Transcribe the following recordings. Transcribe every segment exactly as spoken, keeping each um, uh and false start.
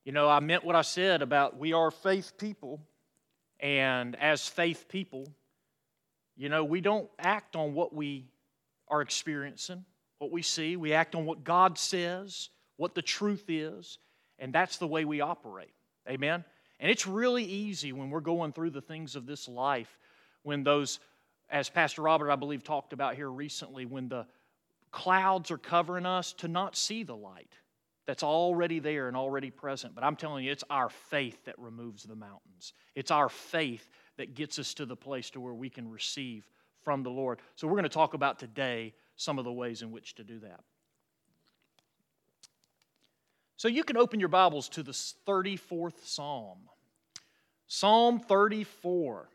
You know, I meant what I said about we are faith people, and as faith people, you know, we don't act on what we are experiencing, what we see. We act on what God says, what the truth is, and that's the way we operate. Amen? And it's really easy when we're going through the things of this life, when those, as Pastor Robert, I believe, talked about here recently, when the clouds are covering us, to not see the light that's already there and already present. But I'm telling you, it's our faith that removes the mountains. It's our faith that gets us to the place to where we can receive from the Lord. So we're going to talk about today some of the ways in which to do that. So you can open your Bibles to the thirty-fourth Psalm. Psalm thirty-four.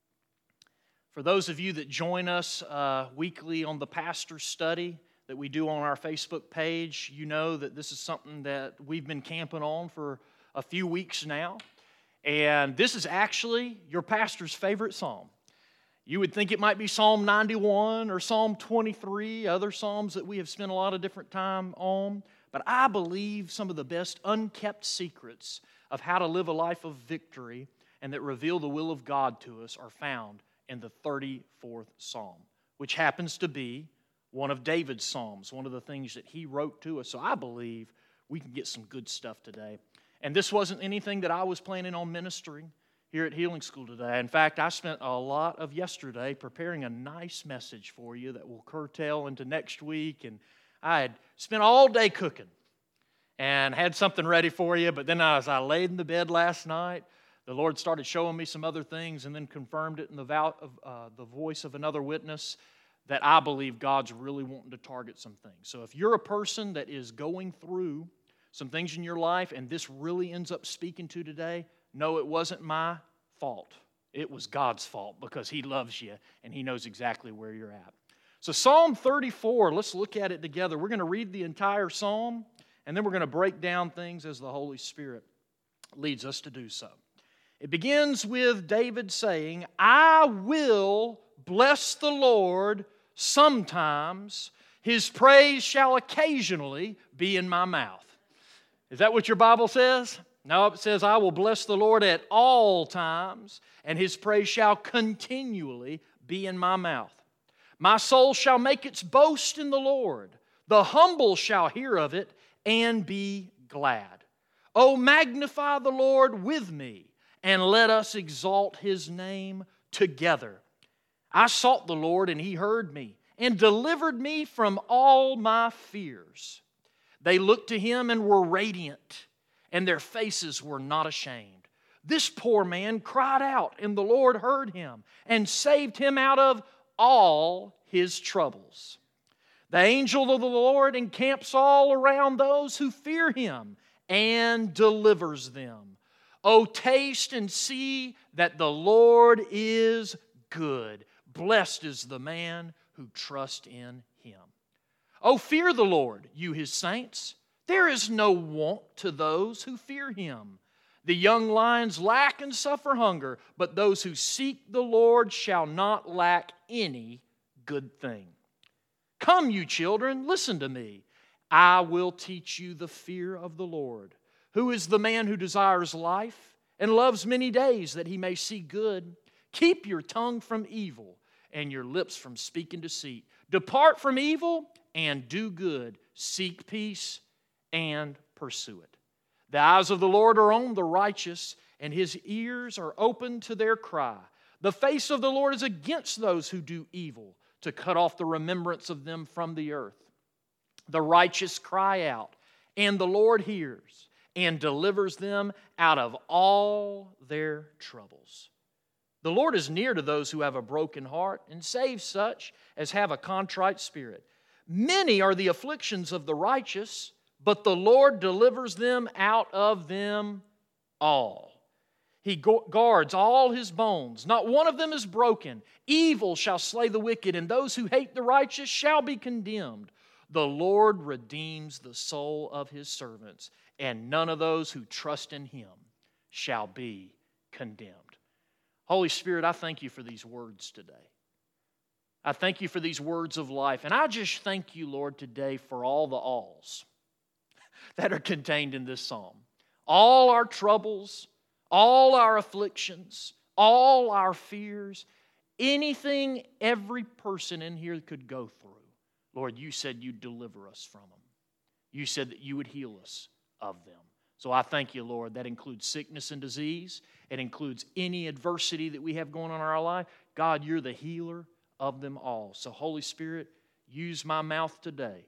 For those of you that join us uh, weekly on the Pastor's Study that we do on our Facebook page, you know that this is something that we've been camping on for a few weeks now. And this is actually your pastor's favorite psalm. You would think it might be Psalm ninety-one or Psalm twenty-three, other psalms that we have spent a lot of different time on. But I believe some of the best unkept secrets of how to live a life of victory and that reveal the will of God to us are found in the thirty-fourth Psalm, which happens to be one of David's Psalms, one of the things that he wrote to us. So I believe we can get some good stuff today. And this wasn't anything that I was planning on ministering here at Healing School today. In fact, I spent a lot of yesterday preparing a nice message for you that will curtail into next week. And I had spent all day cooking and had something ready for you. But then as I laid in the bed last night, the Lord started showing me some other things and then confirmed it in the, vow of, uh, the voice of another witness that I believe God's really wanting to target some things. So if you're a person that is going through some things in your life and this really ends up speaking to today, no, it wasn't my fault. It was God's fault because He loves you and He knows exactly where you're at. So Psalm thirty-four, let's look at it together. We're going to read the entire psalm and then we're going to break down things as the Holy Spirit leads us to do so. It begins with David saying, I will bless the Lord sometimes. His praise shall occasionally be in my mouth. Is that what your Bible says? No, it says, I will bless the Lord at all times, and His praise shall continually be in my mouth. My soul shall make its boast in the Lord. The humble shall hear of it and be glad. Oh, magnify the Lord with me, and let us exalt His name together. I sought the Lord, and He heard me, and delivered me from all my fears. They looked to Him and were radiant, and their faces were not ashamed. This poor man cried out, and the Lord heard him, and saved him out of all his troubles. The angel of the Lord encamps all around those who fear Him, and delivers them. Oh, taste and see that the Lord is good. Blessed is the man who trusts in Him. Oh, fear the Lord, you His saints. There is no want to those who fear Him. The young lions lack and suffer hunger, but those who seek the Lord shall not lack any good thing. Come, you children, listen to me. I will teach you the fear of the Lord. Who is the man who desires life and loves many days that he may see good? Keep your tongue from evil and your lips from speaking deceit. Depart from evil and do good. Seek peace and pursue it. The eyes of the Lord are on the righteous, and His ears are open to their cry. The face of the Lord is against those who do evil, to cut off the remembrance of them from the earth. The righteous cry out, and the Lord hears, and delivers them out of all their troubles. The Lord is near to those who have a broken heart, and saves such as have a contrite spirit. Many are the afflictions of the righteous, but the Lord delivers them out of them all. He guards all His bones. Not one of them is broken. Evil shall slay the wicked, and those who hate the righteous shall be condemned. The Lord redeems the soul of His servants, and none of those who trust in Him shall be condemned. Holy Spirit, I thank You for these words today. I thank You for these words of life. And I just thank You, Lord, today for all the alls that are contained in this psalm. all our troubles, all our afflictions, all our fears, anything every person in here could go through. Lord, you said you'd deliver us from them. You said that you would heal us of them. So I thank you, Lord. That includes sickness and disease. It includes any adversity that we have going on in our life. God, you're the healer of them all. So Holy Spirit, use my mouth today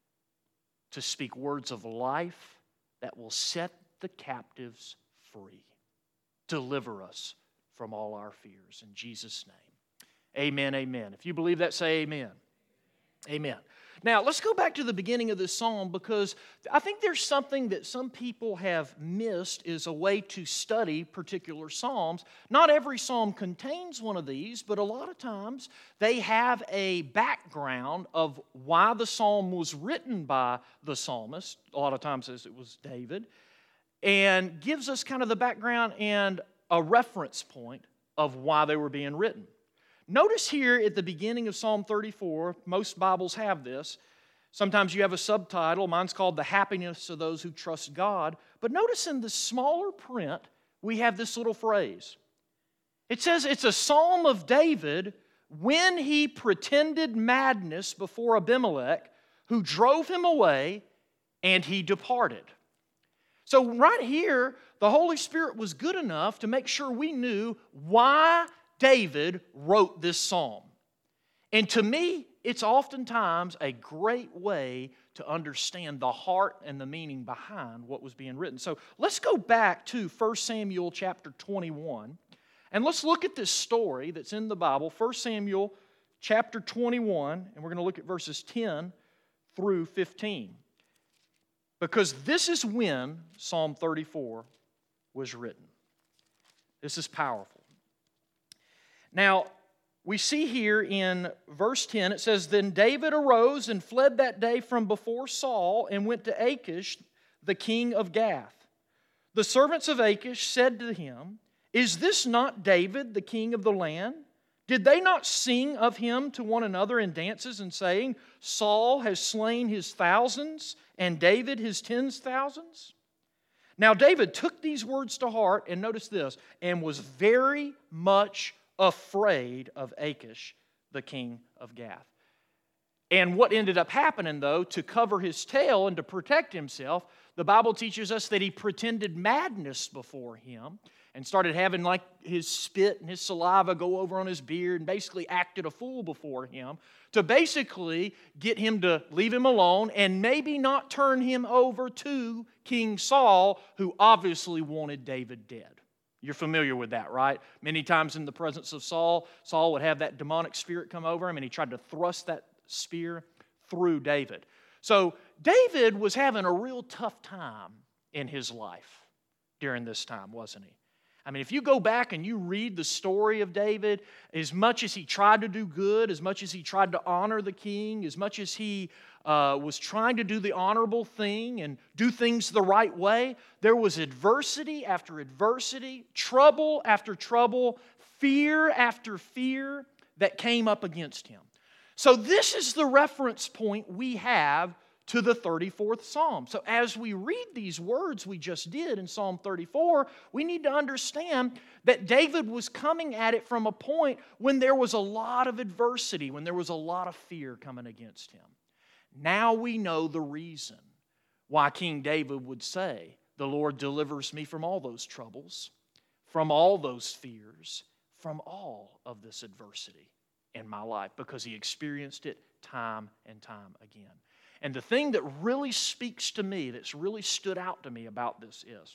to speak words of life that will set the captives free. Deliver us from all our fears. In Jesus' name, amen, amen. If you believe that, say amen. Amen. Now, let's go back to the beginning of this psalm, because I think there's something that some people have missed is a way to study particular psalms. Not every psalm contains one of these, but a lot of times they have a background of why the psalm was written by the psalmist. A lot of times it was David. And gives us kind of the background and a reference point of why they were being written. Notice here at the beginning of Psalm thirty-four, most Bibles have this. Sometimes you have a subtitle. Mine's called The Happiness of Those Who Trust God. But notice in the smaller print, we have this little phrase. It says it's a psalm of David when he pretended madness before Abimelech, who drove him away, and he departed. So right here, the Holy Spirit was good enough to make sure we knew why David wrote this psalm. And to me, it's oftentimes a great way to understand the heart and the meaning behind what was being written. So let's go back to First Samuel chapter twenty-one, and let's look at this story that's in the Bible, First Samuel chapter twenty-one, and we're going to look at verses ten through fifteen. Because this is when Psalm thirty-four was written. This is powerful. Now, we see here in verse ten, it says, Then David arose and fled that day from before Saul and went to Achish, the king of Gath. The servants of Achish said to him, Is this not David, the king of the land? Did they not sing of him to one another in dances and saying, Saul has slain his thousands and David his tens thousands? Now David took these words to heart, and notice this, and was very much afraid of Achish, the king of Gath. And what ended up happening, though, to cover his tail and to protect himself, the Bible teaches us that he pretended madness before him and started having like his spit and his saliva go over on his beard and basically acted a fool before him to basically get him to leave him alone and maybe not turn him over to King Saul, who obviously wanted David dead. You're familiar with that, right? Many times in the presence of Saul, Saul would have that demonic spirit come over him, and he tried to thrust that spear through David. So David was having a real tough time in his life during this time, wasn't he? I mean, if you go back and you read the story of David, as much as he tried to do good, as much as he tried to honor the king, as much as he uh, was trying to do the honorable thing and do things the right way, there was adversity after adversity, trouble after trouble, fear after fear that came up against him. So this is the reference point we have to the thirty-fourth Psalm. So as we read these words we just did in Psalm thirty-four, we need to understand that David was coming at it from a point when there was a lot of adversity, when there was a lot of fear coming against him. Now we know the reason why King David would say, the Lord delivers me from all those troubles, from all those fears, from all of this adversity in my life, because he experienced it time and time again. And the thing that really speaks to me, that's really stood out to me about this is,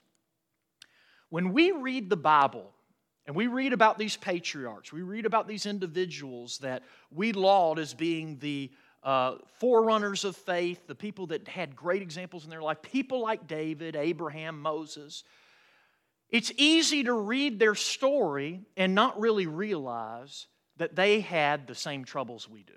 when we read the Bible, and we read about these patriarchs, we read about these individuals that we laud as being the uh, forerunners of faith, the people that had great examples in their life, people like David, Abraham, Moses, it's easy to read their story and not really realize that they had the same troubles we do.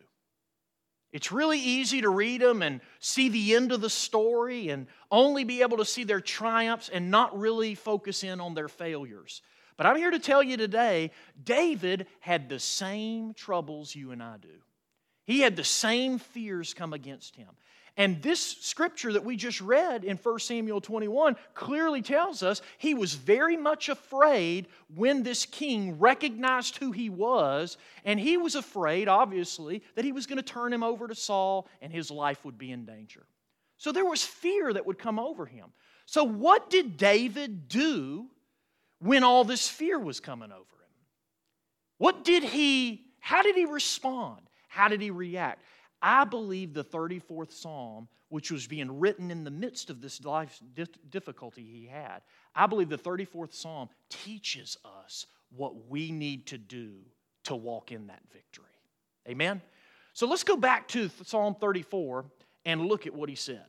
It's really easy to read them and see the end of the story and only be able to see their triumphs and not really focus in on their failures. But I'm here to tell you today, David had the same troubles you and I do. He had the same fears come against him. And this scripture that we just read in First Samuel twenty-one clearly tells us he was very much afraid when this king recognized who he was, and he was afraid, obviously, that he was going to turn him over to Saul and his life would be in danger. So there was fear that would come over him. So what did David do when all this fear was coming over him? What did he, how did he respond? How did he react? I believe the thirty-fourth Psalm, which was being written in the midst of this life difficulty he had, I believe the thirty-fourth Psalm teaches us what we need to do to walk in that victory. Amen? So let's go back to Psalm thirty-four and look at what he said.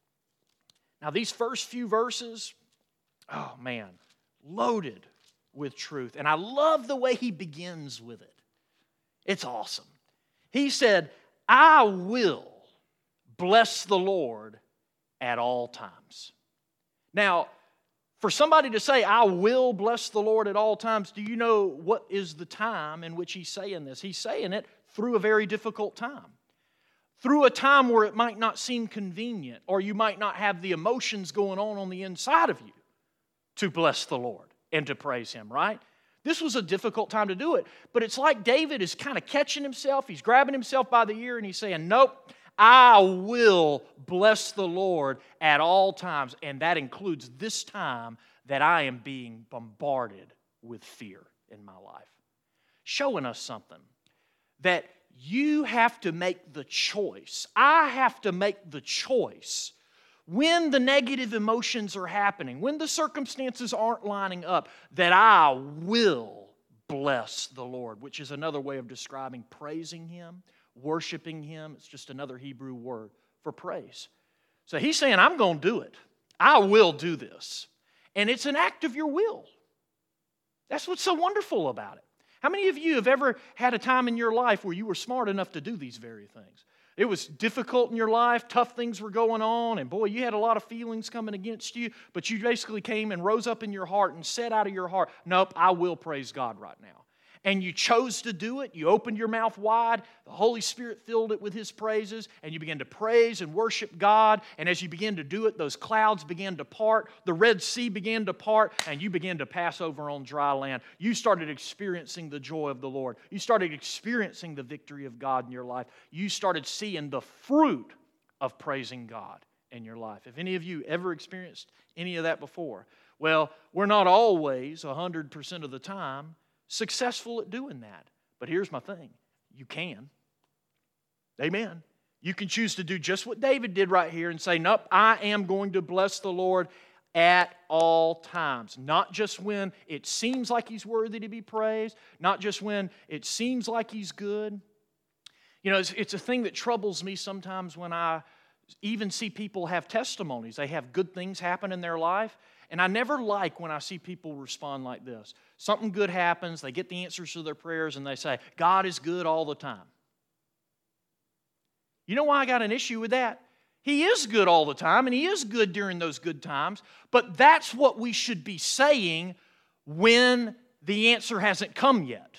Now these first few verses, oh man, loaded with truth. And I love the way he begins with it. It's awesome. He said, I will bless the Lord at all times. Now, for somebody to say, I will bless the Lord at all times, do you know what is the time in which he's saying this? He's saying it through a very difficult time. Through a time where it might not seem convenient, or you might not have the emotions going on on the inside of you to bless the Lord and to praise Him, right? This was a difficult time to do it, but it's like David is kind of catching himself. He's grabbing himself by the ear and he's saying, nope, I will bless the Lord at all times. And that includes this time that I am being bombarded with fear in my life. Showing us something that you have to make the choice. I have to make the choice when the negative emotions are happening, when the circumstances aren't lining up, that I will bless the Lord, which is another way of describing praising Him, worshiping Him. It's just another Hebrew word for praise. So he's saying, I'm going to do it. I will do this. And it's an act of your will. That's what's so wonderful about it. How many of you have ever had a time in your life where you were smart enough to do these very things? It was difficult in your life, tough things were going on, and boy, you had a lot of feelings coming against you, but you basically came and rose up in your heart and said out of your heart, nope, I will praise God right now. And you chose to do it. You opened your mouth wide. The Holy Spirit filled it with His praises. And you began to praise and worship God. And as you began to do it, those clouds began to part. The Red Sea began to part. And you began to pass over on dry land. You started experiencing the joy of the Lord. You started experiencing the victory of God in your life. You started seeing the fruit of praising God in your life. If any of you ever experienced any of that before, well, we're not always one hundred percent of the time successful at doing that. But here's my thing. You can. Amen. You can choose to do just what David did right here and say, nope, I am going to bless the Lord at all times. Not just when it seems like He's worthy to be praised. Not just when it seems like He's good. You know, it's, it's a thing that troubles me sometimes when I even see people have testimonies. They have good things happen in their life. And I never like when I see people respond like this. Something good happens, they get the answers to their prayers, and they say, God is good all the time. You know why I got an issue with that? He is good all the time, and He is good during those good times, but that's what we should be saying when the answer hasn't come yet.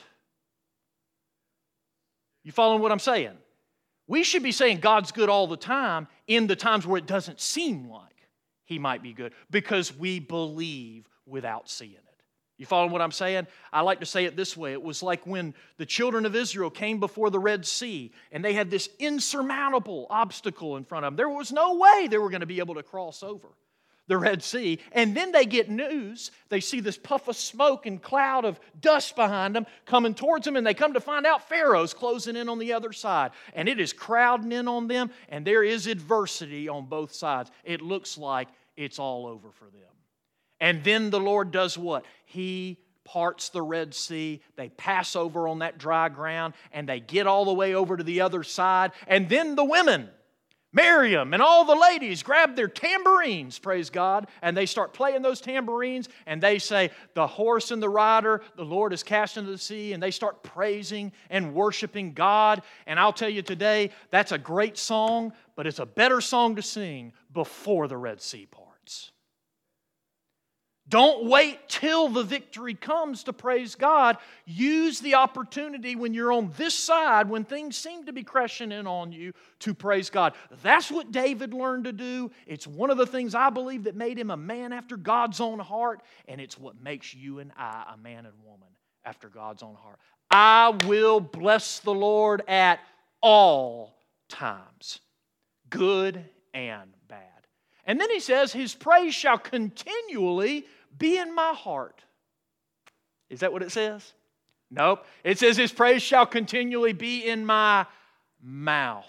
You following what I'm saying? We should be saying God's good all the time in the times where it doesn't seem like He might be good, because we believe without seeing it. You follow what I'm saying? I like to say it this way. It was like when the children of Israel came before the Red Sea and they had this insurmountable obstacle in front of them. There was no way they were going to be able to cross over the Red Sea. And then they get news. They see this puff of smoke and cloud of dust behind them coming towards them, and they come to find out Pharaoh's closing in on the other side. And it is crowding in on them, and there is adversity on both sides. It looks like it's all over for them. And then the Lord does what? He parts the Red Sea. They pass over on that dry ground, and they get all the way over to the other side. And then the women, Miriam and all the ladies, grab their tambourines, praise God, and they start playing those tambourines, and they say, the horse and the rider, the Lord is cast into the sea, and they start praising and worshiping God. And I'll tell you today, that's a great song, but it's a better song to sing before the Red Sea parts. Don't wait till the victory comes to praise God. Use the opportunity when you're on this side, when things seem to be crashing in on you, to praise God. That's what David learned to do. It's one of the things I believe that made him a man after God's own heart, and it's what makes you and I a man and woman after God's own heart. I will bless the Lord at all times, good and bad. And then he says, His praise shall continually be in my heart. Is that what it says? Nope. It says, His praise shall continually be in my mouth.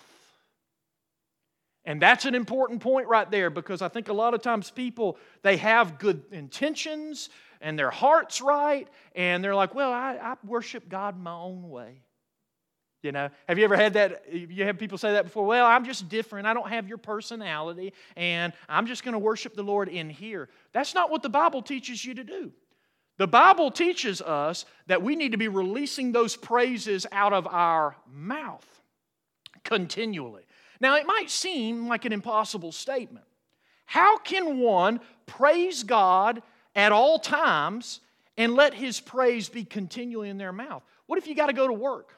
And that's an important point right there, because I think a lot of times people, they have good intentions and their heart's right, and they're like, well, I, I worship God my own way. You know, have you ever had that? You have people say that before. Well, I'm just different. I don't have your personality, and I'm just going to worship the Lord in here. That's not what the Bible teaches you to do. The Bible teaches us that we need to be releasing those praises out of our mouth continually. Now, it might seem like an impossible statement. How can one praise God at all times and let His praise be continually in their mouth? What if you got to go to work?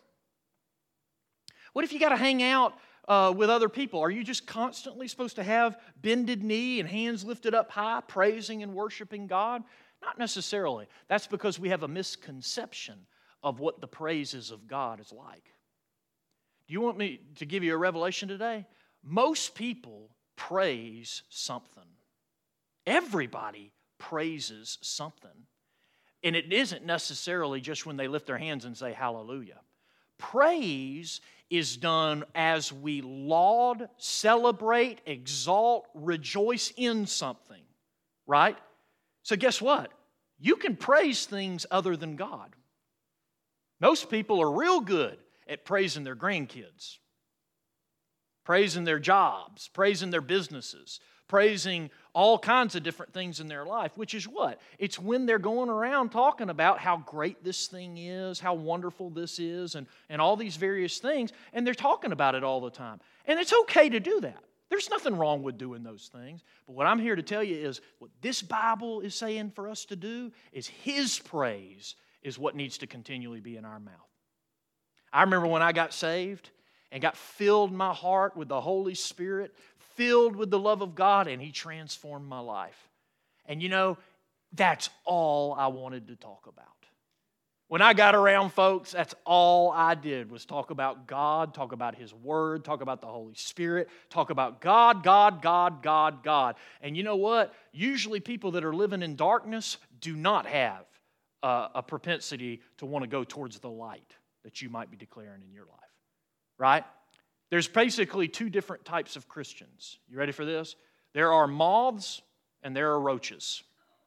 What if you got to hang out uh, with other people? Are you just constantly supposed to have bended knee and hands lifted up high, praising and worshiping God? Not necessarily. That's because we have a misconception of what the praises of God is like. Do you want me to give you a revelation today? Most people praise something. Everybody praises something. And it isn't necessarily just when they lift their hands and say hallelujah. Praise is done as we laud, celebrate, exalt, rejoice in something, right? So guess what? You can praise things other than God. Most people are real good at praising their grandkids, praising their jobs, praising their businesses, praising all kinds of different things in their life, which is what? It's when they're going around talking about how great this thing is, how wonderful this is, and, and all these various things, and they're talking about it all the time. And it's okay to do that. There's nothing wrong with doing those things. But what I'm here to tell you is what this Bible is saying for us to do is His praise is what needs to continually be in our mouth. I remember when I got saved and got filled my heart with the Holy Spirit, filled with the love of God, and He transformed my life. And you know, that's all I wanted to talk about. When I got around folks, that's all I did was talk about God, talk about His Word, talk about the Holy Spirit, talk about God, God, God, God, God. And you know what? Usually people that are living in darkness do not have a, a propensity to want to go towards the light that you might be declaring in your life. Right? There's basically two different types of Christians. You ready for this? There are moths and there are roaches.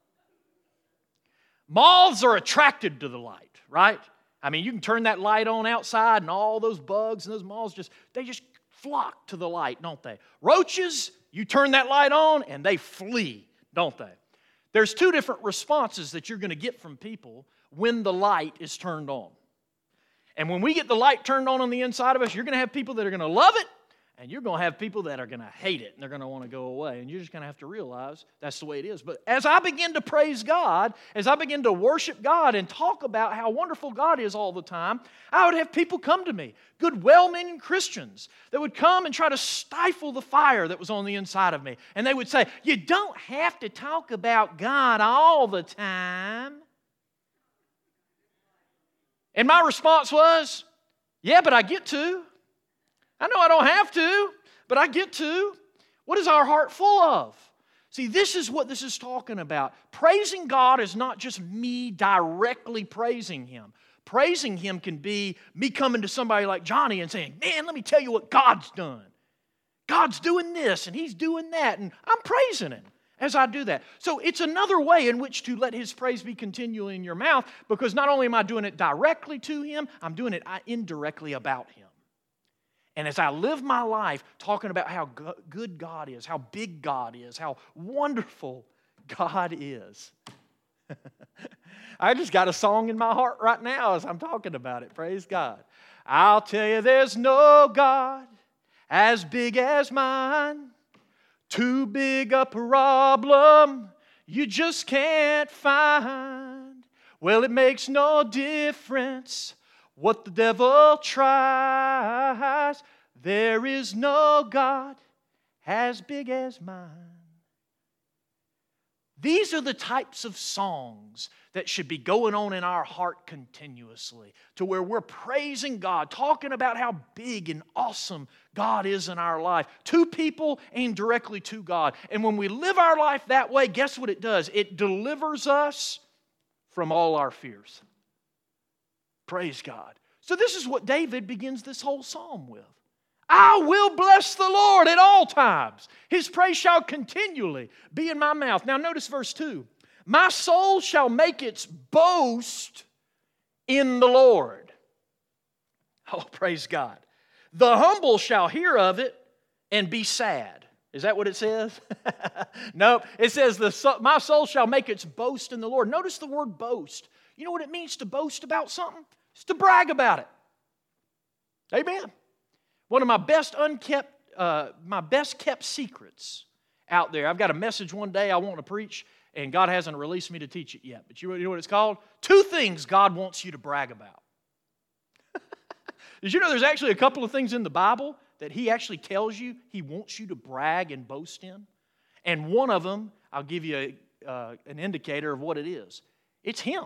Moths are attracted to the light, right? I mean, you can turn that light on outside and all those bugs and those moths just, they just flock to the light, don't they? Roaches, you turn that light on and they flee, don't they? There's two different responses that you're going to get from people when the light is turned on. And when we get the light turned on on the inside of us, you're going to have people that are going to love it, and you're going to have people that are going to hate it, and they're going to want to go away. And you're just going to have to realize that's the way it is. But as I begin to praise God, as I begin to worship God and talk about how wonderful God is all the time, I would have people come to me, good, well-meaning Christians, that would come and try to stifle the fire that was on the inside of me. And they would say, you don't have to talk about God all the time. And my response was, yeah, but I get to. I know I don't have to, but I get to. What is our heart full of? See, this is what this is talking about. Praising God is not just me directly praising Him. Praising Him can be me coming to somebody like Johnny and saying, man, let me tell you what God's done. God's doing this and He's doing that, and I'm praising Him as I do that. So it's another way in which to let His praise be continually in your mouth, because not only am I doing it directly to Him, I'm doing it indirectly about Him. And as I live my life talking about how good God is, how big God is, how wonderful God is. I just got a song in my heart right now as I'm talking about it. Praise God. I'll tell you, there's no God as big as mine. Too big a problem you just can't find. Well, it makes no difference what the devil tries. There is no God as big as mine. These are the types of songs that should be going on in our heart continuously, to where we're praising God, talking about how big and awesome God is in our life, to people and directly to God. And when we live our life that way, guess what it does? It delivers us from all our fears. Praise God. So this is what David begins this whole psalm with. I will bless the Lord at all times. His praise shall continually be in my mouth. Now notice verse two. My soul shall make its boast in the Lord. Oh, praise God. The humble shall hear of it and be sad. Is that what it says? Nope. It says, the, my soul shall make its boast in the Lord. Notice the word boast. You know what it means to boast about something? It's to brag about it. Amen. One of my best unkept, uh, my best kept secrets out there. I've got a message one day I want to preach, and God hasn't released me to teach it yet. But you know what it's called? Two things God wants you to brag about. Did you know there's actually a couple of things in the Bible that He actually tells you He wants you to brag and boast in? And one of them, I'll give you a, uh, an indicator of what it is. It's Him.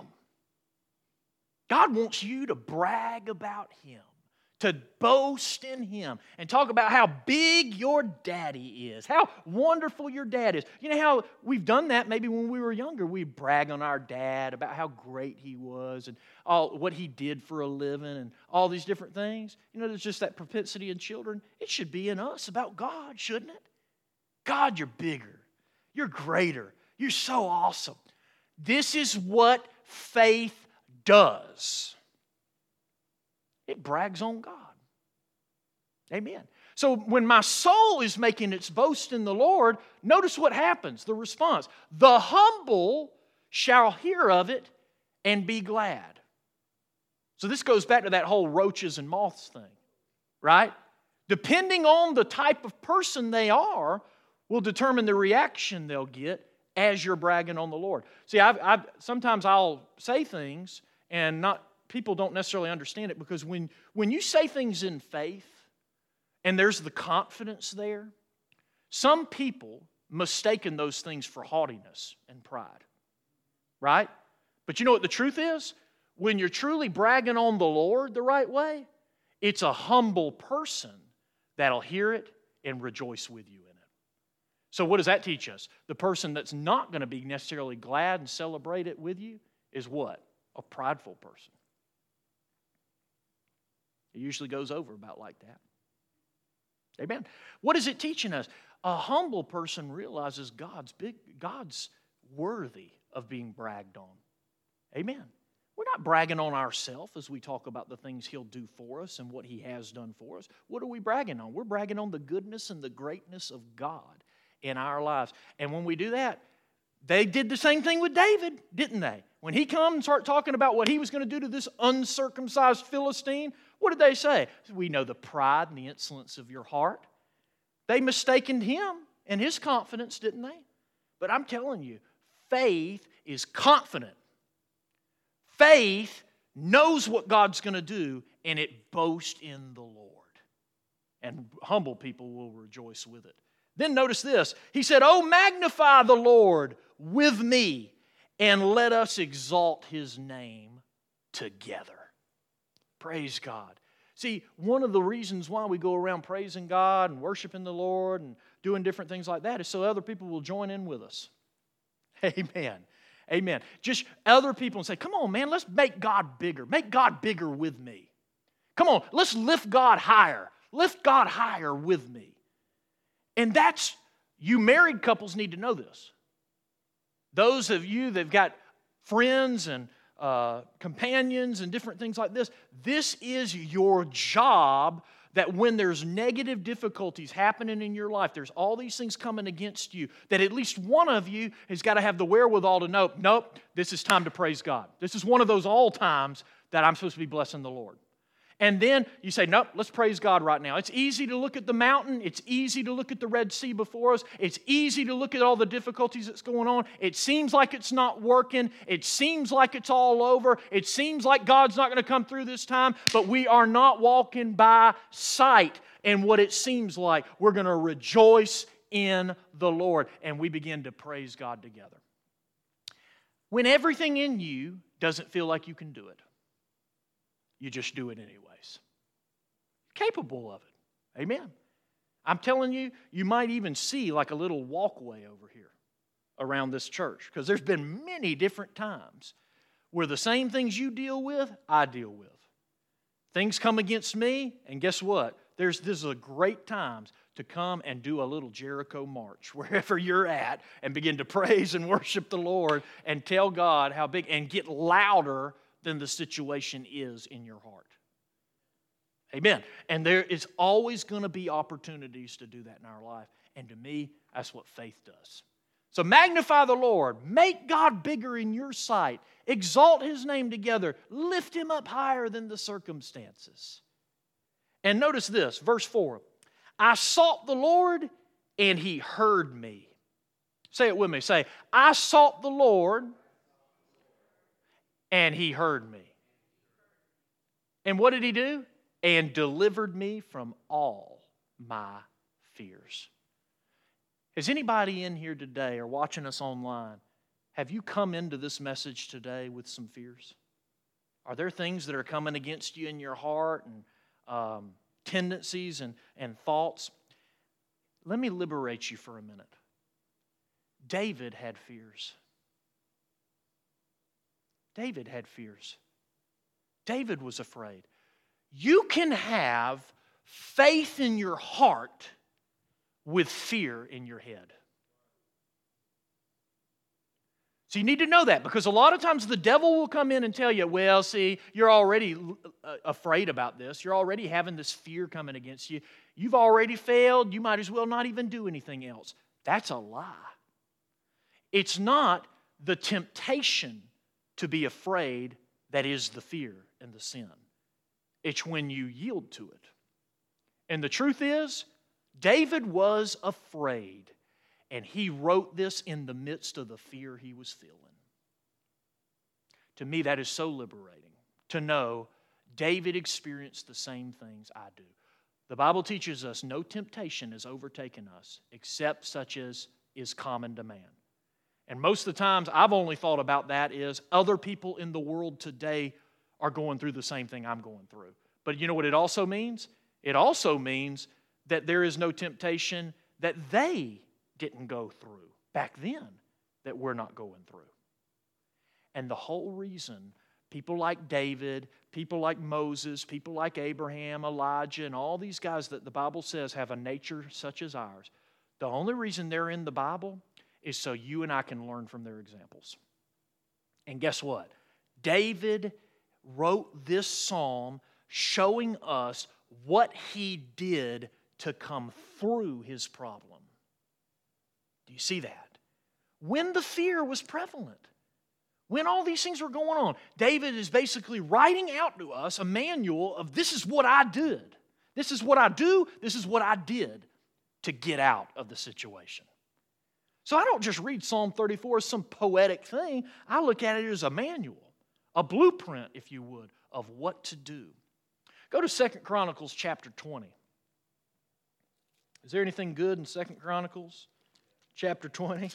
God wants you to brag about Him, to boast in Him, and talk about how big your daddy is, how wonderful your dad is. You know how we've done that maybe when we were younger. We brag on our dad about how great he was and all what he did for a living and all these different things. You know, there's just that propensity in children. It should be in us about God, shouldn't it? God, you're bigger. You're greater. You're so awesome. This is what faith does. It brags on God. Amen. So when my soul is making its boast in the Lord, notice what happens, the response. The humble shall hear of it and be glad. So this goes back to that whole roaches and moths thing, right? Depending on the type of person they are will determine the reaction they'll get as you're bragging on the Lord. See, I've, I've, sometimes I'll say things and not people don't necessarily understand it, because when, when you say things in faith and there's the confidence there, some people mistaken those things for haughtiness and pride, right? But you know what the truth is? When you're truly bragging on the Lord the right way, it's a humble person that'll hear it and rejoice with you in it. So what does that teach us? The person that's not going to be necessarily glad and celebrate it with you is what? A prideful person. It usually goes over about like that. Amen. What is it teaching us? A humble person realizes God's big, God's worthy of being bragged on. Amen. We're not bragging on ourselves as we talk about the things He'll do for us and what He has done for us. What are we bragging on? We're bragging on the goodness and the greatness of God in our lives. And when we do that, they did the same thing with David, didn't they? When he come and start talking about what he was going to do to this uncircumcised Philistine, what did they say? We know the pride and the insolence of your heart. They mistaken him and his confidence, didn't they? But I'm telling you, faith is confident. Faith knows what God's going to do, and it boasts in the Lord. And humble people will rejoice with it. Then notice this. He said, "Oh, magnify the Lord with me, and let us exalt His name together." Praise God. See, one of the reasons why we go around praising God and worshiping the Lord and doing different things like that is so other people will join in with us. Amen. Amen. Just other people and say, come on, man, let's make God bigger. Make God bigger with me. Come on, let's lift God higher. Lift God higher with me. And that's, you married couples need to know this. Those of you that have got friends and uh, companions and different things like this, this is your job, that when there's negative difficulties happening in your life, there's all these things coming against you, that at least one of you has got to have the wherewithal to know, nope, this is time to praise God. This is one of those all times that I'm supposed to be blessing the Lord. And then you say, nope, let's praise God right now. It's easy to look at the mountain. It's easy to look at the Red Sea before us. It's easy to look at all the difficulties that's going on. It seems like it's not working. It seems like it's all over. It seems like God's not going to come through this time. But we are not walking by sight and what it seems like. We're going to rejoice in the Lord. And we begin to praise God together. When everything in you doesn't feel like you can do it, you just do it anyways. Capable of it. Amen. I'm telling you, you might even see like a little walkway over here around this church, because there's been many different times where the same things you deal with, I deal with. Things come against me, and guess what? There's this is a great times to come and do a little Jericho march wherever you're at and begin to praise and worship the Lord and tell God how big, and get louder than the situation is in your heart. Amen. And there is always going to be opportunities to do that in our life. And to me, that's what faith does. So magnify the Lord. Make God bigger in your sight. Exalt His name together. Lift Him up higher than the circumstances. And notice this, verse four. I sought the Lord, and He heard me. Say it with me. Say, I sought the Lord, and He heard me. And what did He do? And delivered me from all my fears. Has anybody in here today or watching us online, have you come into this message today with some fears? Are there things that are coming against you in your heart, and um, tendencies and, and thoughts? Let me liberate you for a minute. David had fears. David had fears. David was afraid. You can have faith in your heart with fear in your head. So you need to know that, because a lot of times the devil will come in and tell you, well, see, you're already afraid about this. You're already having this fear coming against you. You've already failed. You might as well not even do anything else. That's a lie. It's not the temptation to be afraid that is the fear and the sin. It's when you yield to it. And the truth is, David was afraid, and he wrote this in the midst of the fear he was feeling. To me, that is so liberating to know David experienced the same things I do. The Bible teaches us no temptation has overtaken us except such as is common to man. And most of the times I've only thought about that is other people in the world today are going through the same thing I'm going through. But you know what it also means? It also means that there is no temptation that they didn't go through back then that we're not going through. And the whole reason people like David, people like Moses, people like Abraham, Elijah, and all these guys that the Bible says have a nature such as ours, the only reason they're in the Bible is so you and I can learn from their examples. And guess what? David wrote this psalm showing us what he did to come through his problem. Do you see that? When the fear was prevalent, when all these things were going on, David is basically writing out to us a manual of this is what I did. This is what I do. This is what I did to get out of the situation. So I don't just read Psalm thirty-four as some poetic thing. I look at it as a manual, a blueprint, if you would, of what to do. Go to Second Chronicles chapter twenty. Is there anything good in Second Chronicles chapter twenty?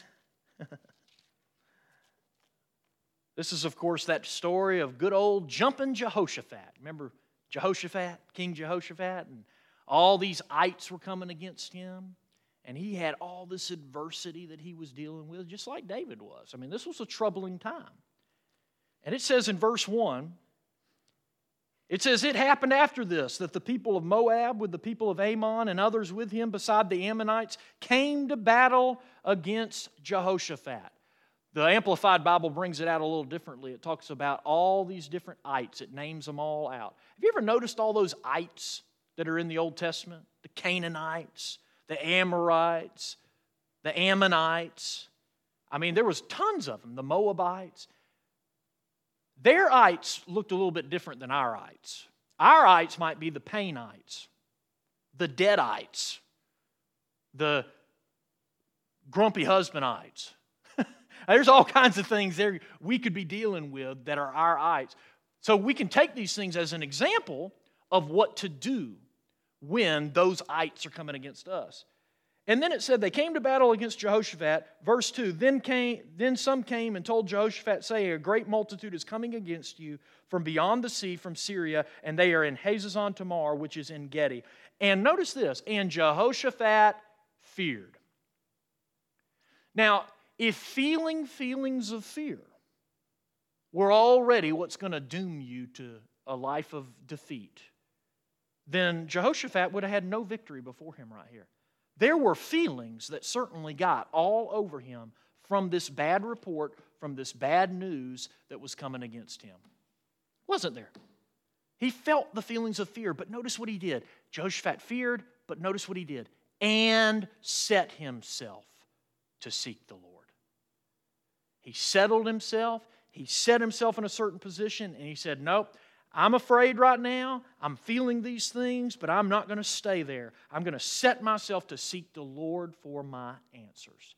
This is, of course, that story of good old jumping Jehoshaphat. Remember Jehoshaphat, King Jehoshaphat? And all these ites were coming against him. And he had all this adversity that he was dealing with, just like David was. I mean, this was a troubling time. And it says in verse one, it says, it happened after this that the people of Moab with the people of Ammon and others with him beside the Ammonites came to battle against Jehoshaphat. The Amplified Bible brings it out a little differently. It talks about all these different ites. It names them all out. Have you ever noticed all those ites that are in the Old Testament? The Canaanites, the Amorites, the Ammonites. I mean, there was tons of them. The Moabites. Their ites looked a little bit different than our ites. Our ites might be the painites, the deadites, the grumpy husbandites. There's all kinds of things there we could be dealing with that are our ites. So we can take these things as an example of what to do when those ites are coming against us. And then it said they came to battle against Jehoshaphat. Verse two, then came, then some came and told Jehoshaphat, saying, a great multitude is coming against you from beyond the sea, from Syria, and they are in Hazazon Tamar, which is En Gedi. And notice this, and Jehoshaphat feared. Now, if feeling feelings of fear were already what's going to doom you to a life of defeat, then Jehoshaphat would have had no victory before him right here. There were feelings that certainly got all over him from this bad report, from this bad news that was coming against him. Wasn't there? He felt the feelings of fear, but notice what he did. Jehoshaphat feared, but notice what he did. And set himself to seek the Lord. He settled himself. He set himself in a certain position, and he said, nope, I'm afraid right now. I'm feeling these things, but I'm not going to stay there. I'm going to set myself to seek the Lord for my answers.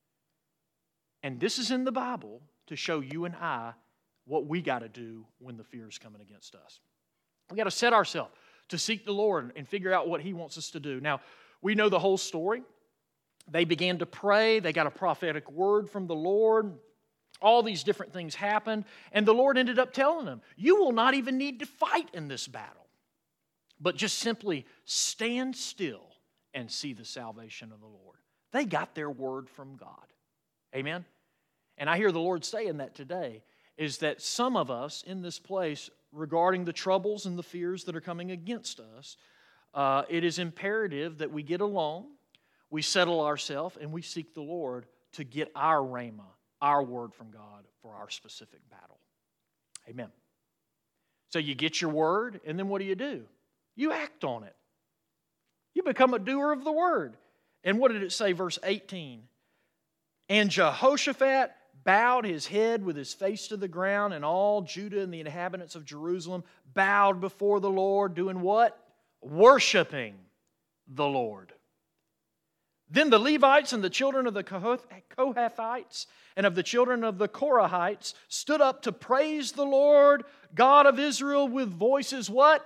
And this is in the Bible to show you and I what we got to do when the fear is coming against us. We got to set ourselves to seek the Lord and figure out what He wants us to do. Now, we know the whole story. They began to pray. They got a prophetic word from the Lord. All these different things happened, and the Lord ended up telling them, you will not even need to fight in this battle, but just simply stand still and see the salvation of the Lord. They got their word from God. Amen? And I hear the Lord saying that today, is that some of us in this place, regarding the troubles and the fears that are coming against us, uh, it is imperative that we get alone, we settle ourselves, and we seek the Lord to get our rhema, our word from God for our specific battle. Amen. So you get your word, and then what do you do? You act on it. You become a doer of the word. And what did it say, verse eighteen? And Jehoshaphat bowed his head with his face to the ground, and all Judah and the inhabitants of Jerusalem bowed before the Lord, doing what? Worshiping the Lord. Then the Levites and the children of the Kohathites and of the children of the Korahites stood up to praise the Lord, God of Israel, with voices what?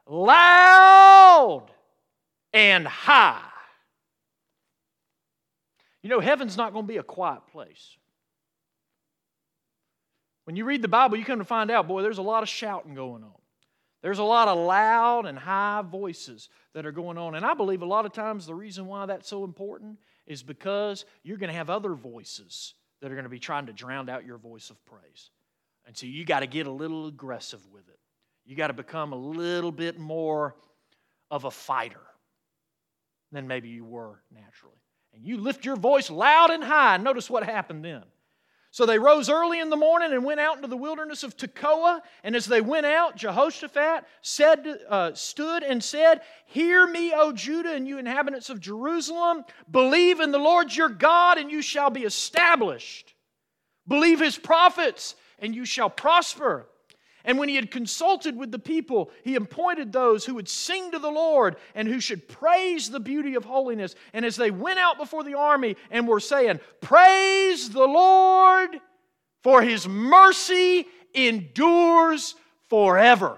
Loud and high. You know, heaven's not going to be a quiet place. When you read the Bible, you come to find out, boy, there's a lot of shouting going on. There's a lot of loud and high voices that are going on. And I believe a lot of times the reason why that's so important is because you're going to have other voices that are going to be trying to drown out your voice of praise. And so you got to get a little aggressive with it. You got to become a little bit more of a fighter than maybe you were naturally. And you lift your voice loud and high. Notice what happened then. So they rose early in the morning and went out into the wilderness of Tekoa. And as they went out, Jehoshaphat said, uh, stood and said, hear me, O Judah, and you inhabitants of Jerusalem. Believe in the Lord your God, and you shall be established. Believe His prophets, and you shall prosper. And when he had consulted with the people, he appointed those who would sing to the Lord and who should praise the beauty of holiness. And as they went out before the army and were saying, praise the Lord, for His mercy endures forever.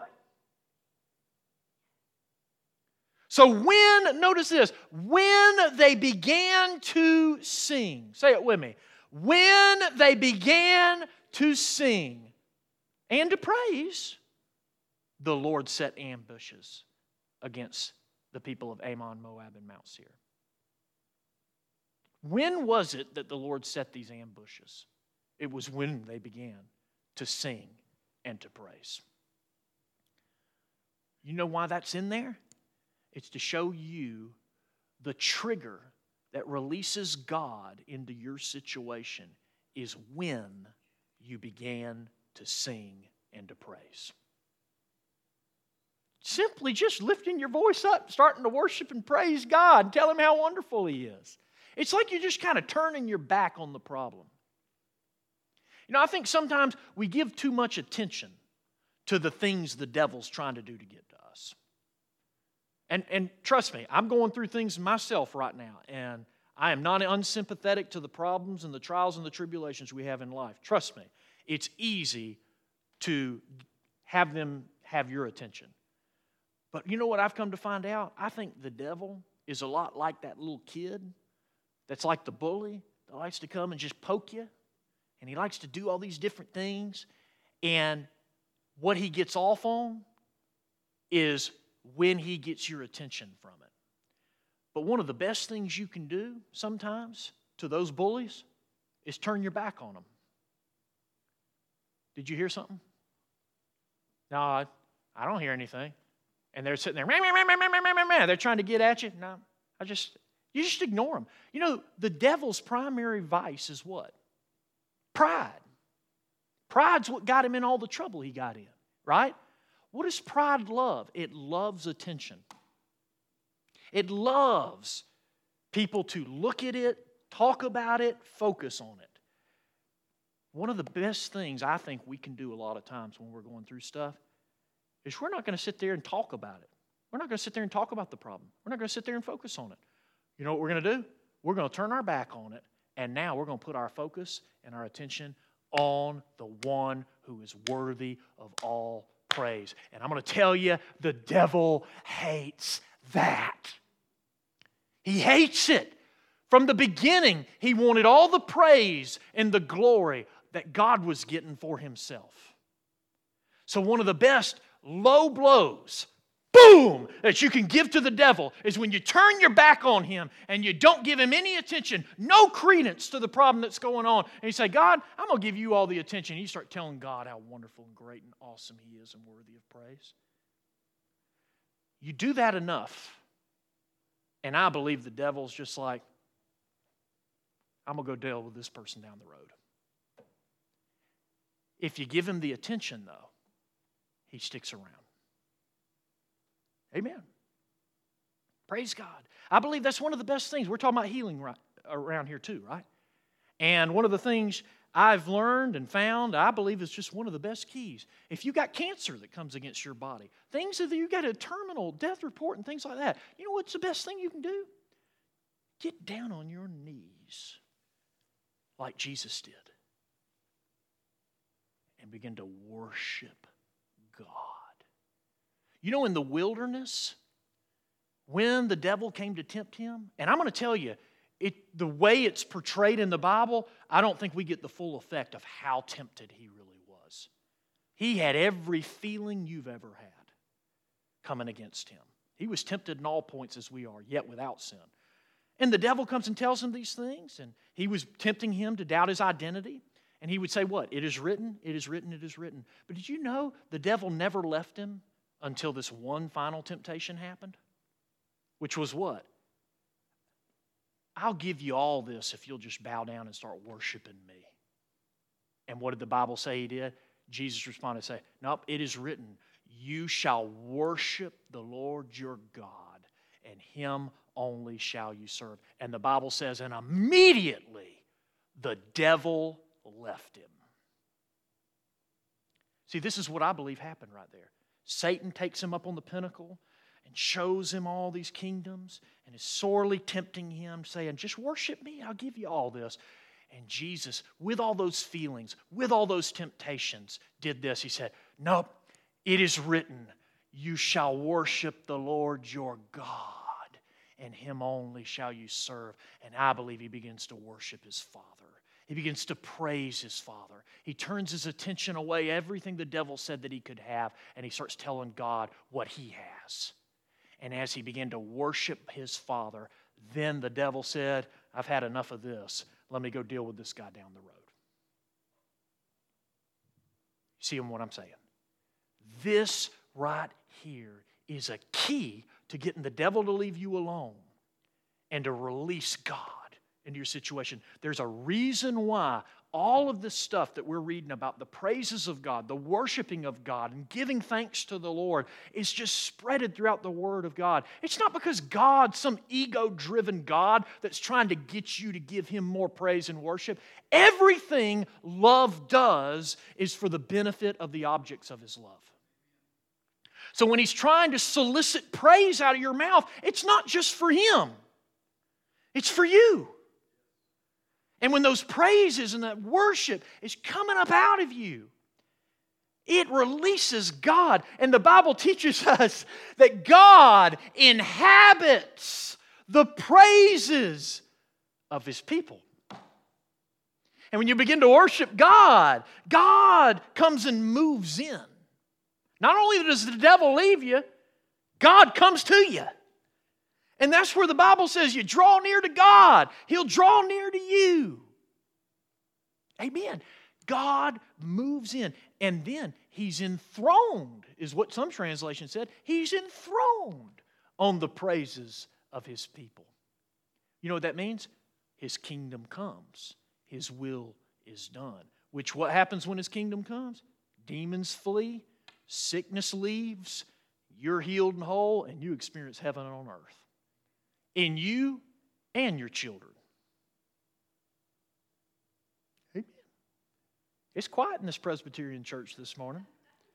So when, notice this, when they began to sing, say it with me, when they began to sing, and to praise, the Lord set ambushes against the people of Ammon, Moab, and Mount Seir. When was it that the Lord set these ambushes? It was when they began to sing and to praise. You know why that's in there? It's to show you the trigger that releases God into your situation is when you began to sing and to praise. Simply just lifting your voice up, starting to worship and praise God, and tell Him how wonderful He is. It's like you're just kind of turning your back on the problem. You know, I think sometimes we give too much attention to the things the devil's trying to do to get to us. And, and trust me, I'm going through things myself right now, and I am not unsympathetic to the problems and the trials and the tribulations we have in life. Trust me, it's easy to have them have your attention. But you know what I've come to find out? I think the devil is a lot like that little kid that's like the bully that likes to come and just poke you. And he likes to do all these different things. And what he gets off on is when he gets your attention from it. But one of the best things you can do sometimes to those bullies is turn your back on them. Did you hear something? No, I, I don't hear anything. And they're sitting there, meh, meh, meh, meh, meh, meh, meh. They're trying to get at you. No, I just, you just ignore them. You know, the devil's primary vice is what? Pride. Pride's what got him in all the trouble he got in, right? What does pride love? It loves attention. It loves people to look at it, talk about it, focus on it. One of the best things I think we can do a lot of times when we're going through stuff is we're not going to sit there and talk about it. We're not going to sit there and talk about the problem. We're not going to sit there and focus on it. You know what we're going to do? We're going to turn our back on it, and now we're going to put our focus and our attention on the one who is worthy of all praise. And I'm going to tell you, the devil hates that. He hates it. From the beginning, he wanted all the praise and the glory that God was getting for himself. So one of the best low blows, boom, that you can give to the devil is when you turn your back on him and you don't give him any attention, no credence to the problem that's going on. And you say, God, I'm going to give you all the attention. And you start telling God how wonderful and great and awesome he is and worthy of praise. You do that enough, and I believe the devil's just like, I'm going to go deal with this person down the road. If you give him the attention, though, he sticks around. Amen. Praise God. I believe that's one of the best things. We're talking about healing right around here too, right? And one of the things I've learned and found, I believe, is just one of the best keys. If you got cancer that comes against your body, things that you got a terminal death report and things like that, you know what's the best thing you can do? Get down on your knees like Jesus did and begin to worship God. You know, in the wilderness, when the devil came to tempt him, and I'm going to tell you, it, the way it's portrayed in the Bible, I don't think we get the full effect of how tempted he really was. He had every feeling you've ever had coming against him. He was tempted in all points as we are, yet without sin. And the devil comes and tells him these things, and he was tempting him to doubt his identity. And he would say, what? It is written, it is written, it is written. But did you know the devil never left him until this one final temptation happened? Which was what? I'll give you all this if you'll just bow down and start worshiping me. And what did the Bible say he did? Jesus responded and said, nope, it is written, you shall worship the Lord your God, and him only shall you serve. And the Bible says, and immediately the devil left him. See, this is what I believe happened right there. Satan takes him up on the pinnacle and shows him all these kingdoms and is sorely tempting him, saying, just worship me, I'll give you all this. And Jesus, with all those feelings, with all those temptations, did this. He said, nope, it is written, you shall worship the Lord your God, and him only shall you serve. And I believe he begins to worship his Father. He begins to praise his Father. He turns his attention away, everything the devil said that he could have, and he starts telling God what he has. And as he began to worship his Father, then the devil said, I've had enough of this. Let me go deal with this guy down the road. You see what I'm saying? This right here is a key to getting the devil to leave you alone and to release God into your situation. There's a reason why all of this stuff that we're reading about, the praises of God, the worshiping of God, and giving thanks to the Lord is just spreaded throughout the Word of God. It's not because God's some ego-driven God that's trying to get you to give Him more praise and worship. Everything love does is for the benefit of the objects of His love. So when he's trying to solicit praise out of your mouth, it's not just for him. It's for you. And when those praises and that worship is coming up out of you, it releases God. And the Bible teaches us that God inhabits the praises of His people. And when you begin to worship God, God comes and moves in. Not only does the devil leave you, God comes to you. And that's where the Bible says you draw near to God, He'll draw near to you. Amen. God moves in. And then He's enthroned, is what some translations said. He's enthroned on the praises of His people. You know what that means? His kingdom comes. His will is done. Which what happens when His kingdom comes? Demons flee, sickness leaves, you're healed and whole, and you experience heaven on earth. In you and your children. Amen. It's quiet in this Presbyterian church this morning.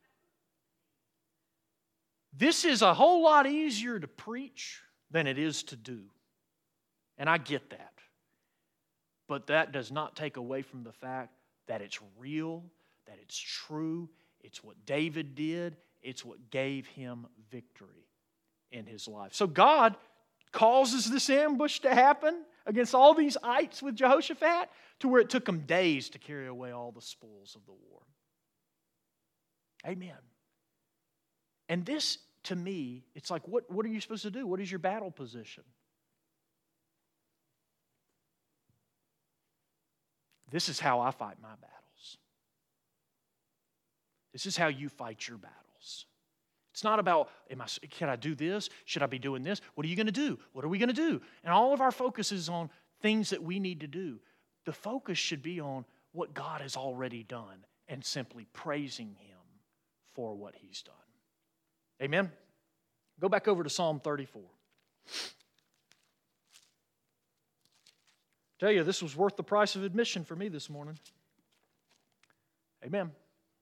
This is a whole lot easier to preach than it is to do. And I get that. But that does not take away from the fact that it's real, that it's true, it's what David did, it's what gave him victory in his life. So God causes this ambush to happen against all these ites with Jehoshaphat to where it took them days to carry away all the spoils of the war. Amen. And this, to me, it's like, what, what are you supposed to do? What is your battle position? This is how I fight my battles. This is how you fight your battles. It's not about, am I, can I do this? Should I be doing this? What are you going to do? What are we going to do? And all of our focus is on things that we need to do. The focus should be on what God has already done and simply praising Him for what He's done. Amen? Go back over to Psalm thirty-four. Tell you, this was worth the price of admission for me this morning. Amen.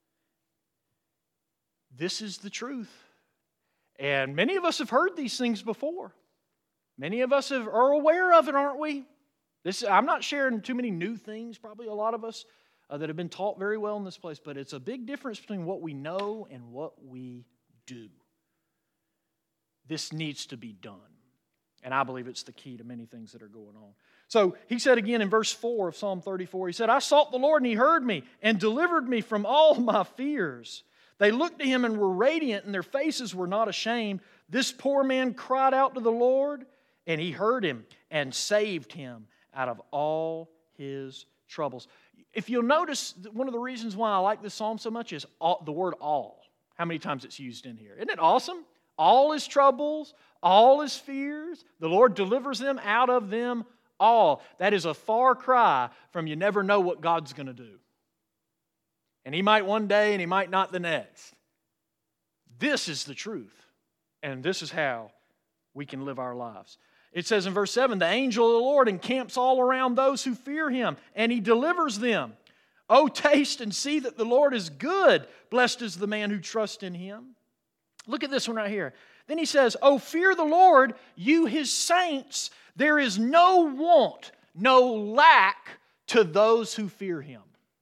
This is the truth. And many of us have heard these things before. Many of us have, are aware of it, aren't we? This, I'm not sharing too many new things, probably a lot of us uh, that have been taught very well in this place, but it's a big difference between what we know and what we do. This needs to be done. And I believe it's the key to many things that are going on. So he said again in verse four of Psalm thirty-four, he said, I sought the Lord and He heard me and delivered me from all my fears. They looked to Him and were radiant, and their faces were not ashamed. This poor man cried out to the Lord, and He heard him and saved him out of all his troubles. If you'll notice, one of the reasons why I like this psalm so much is all, the word all. How many times it's used in here? Isn't it awesome? All his troubles, all his fears, the Lord delivers them out of them all. That is a far cry from you never know what God's going to do. And He might one day and He might not the next. This is the truth. And this is how we can live our lives. It says in verse seven, the angel of the Lord encamps all around those who fear Him, and He delivers them. Oh, taste and see that the Lord is good. Blessed is the man who trusts in Him. Look at this one right here. Then he says, oh, fear the Lord, you His saints. There is no want, no lack to those who fear Him.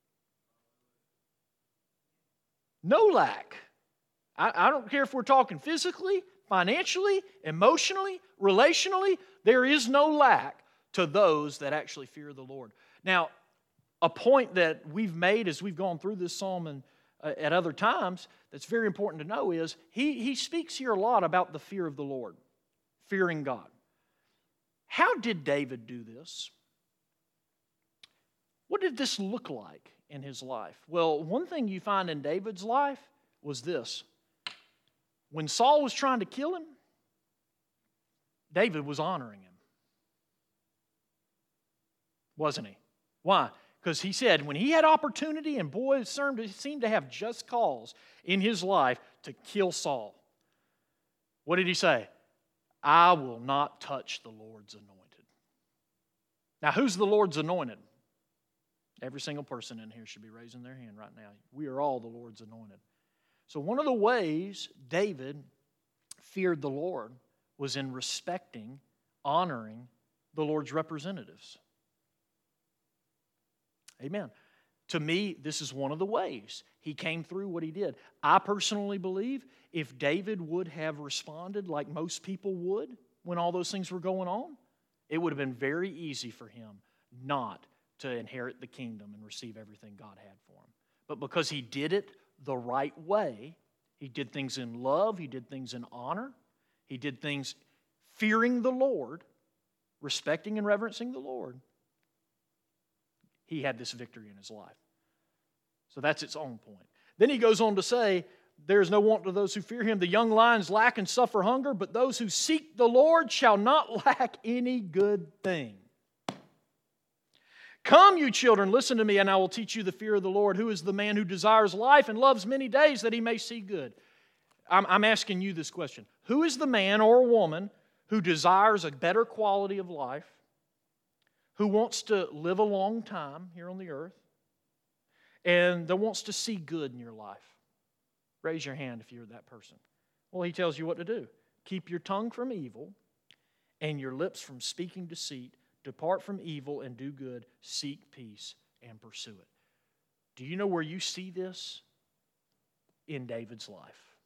No lack. I, I don't care if we're talking physically, financially, emotionally, relationally. There is no lack to those that actually fear the Lord. Now, a point that we've made as we've gone through this psalm and uh, at other times that's very important to know is he, he speaks here a lot about the fear of the Lord, fearing God. How did David do this? What did this look like in his life? Well, one thing you find in David's life was this. When Saul was trying to kill him, David was honoring him. Wasn't he? Why? Because he said when he had opportunity, and boy, it seemed to have just cause in his life to kill Saul. What did he say? I will not touch the Lord's anointed. Now, who's the Lord's anointed? Every single person in here should be raising their hand right now. We are all the Lord's anointed. So one of the ways David feared the Lord was in respecting, honoring the Lord's representatives. Amen. To me, this is one of the ways he came through what he did. I personally believe if David would have responded like most people would when all those things were going on, it would have been very easy for him not to inherit the kingdom and receive everything God had for him. But because he did it the right way, he did things in love, he did things in honor, he did things fearing the Lord, respecting and reverencing the Lord, he had this victory in his life. So that's its own point. Then he goes on to say, there is no want to those who fear him. The young lions lack and suffer hunger, but those who seek the Lord shall not lack any good thing. Come, you children, listen to me, and I will teach you the fear of the Lord. Who is the man who desires life and loves many days that he may see good? I'm, I'm asking you this question. Who is the man or woman who desires a better quality of life, who wants to live a long time here on the earth, and that wants to see good in your life? Raise your hand if you're that person. Well, he tells you what to do. Keep your tongue from evil and your lips from speaking deceit. Depart from evil and do good. Seek peace and pursue it. Do you know where you see this? In David's life.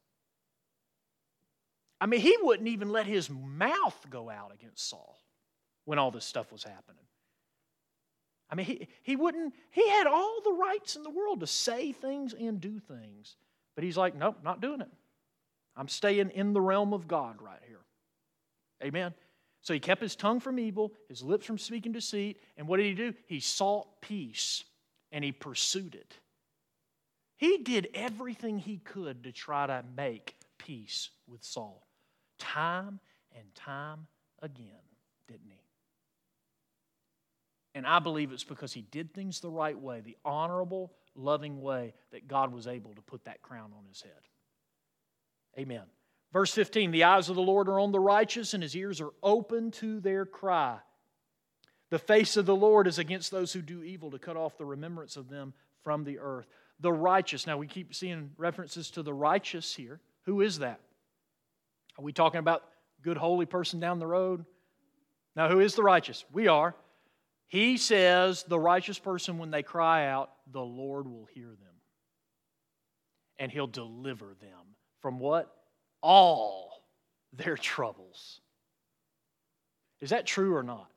I mean, he wouldn't even let his mouth go out against Saul when all this stuff was happening. I mean, he, he wouldn't, he had all the rights in the world to say things and do things. But he's like, nope, not doing it. I'm staying in the realm of God right here. Amen. So he kept his tongue from evil, his lips from speaking deceit, and what did he do? He sought peace, and he pursued it. He did everything he could to try to make peace with Saul. Time and time again, didn't he? And I believe it's because he did things the right way, the honorable, loving way, that God was able to put that crown on his head. Amen. Verse fifteen, the eyes of the Lord are on the righteous, and his ears are open to their cry. The face of the Lord is against those who do evil, to cut off the remembrance of them from the earth. The righteous. Now we keep seeing references to the righteous here. Who is that? Are we talking about good, holy person down the road? Now, who is the righteous? We are. He says the righteous person, when they cry out, the Lord will hear them. And he'll deliver them from what? All their troubles. Is that true or not?